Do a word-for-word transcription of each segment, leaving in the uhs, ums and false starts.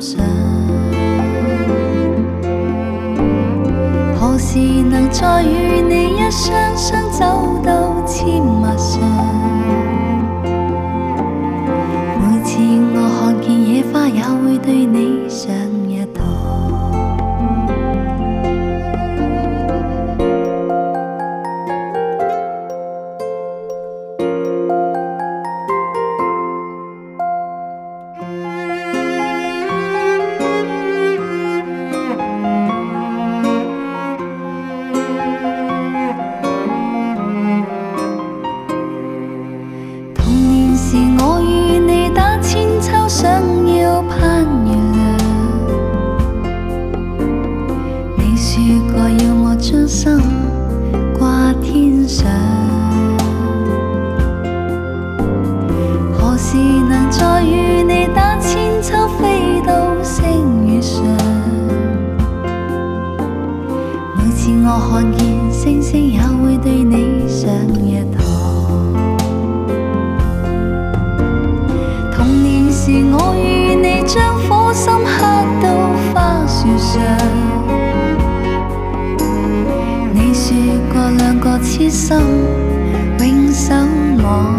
上。何時能再與你一雙雙走到阡陌上？每次我看見野花，也會對你上一堂。是我與你打千秋，想要攀月亮。你說過要我將心掛天上，何時能再與你打千秋，飛到星月上？每次我看見星星，也會對你上一堂。是我與你將火心刻到花樹上，你說過兩個痴心永守我，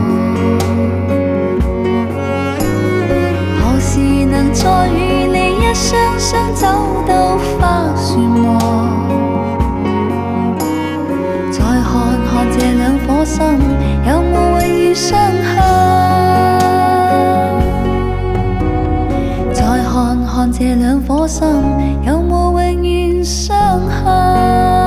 何時能再與你一雙雙走到花樹末？再看看這兩顆心，有冇永遠相向？看看這兩顆心，有冇永遠相向？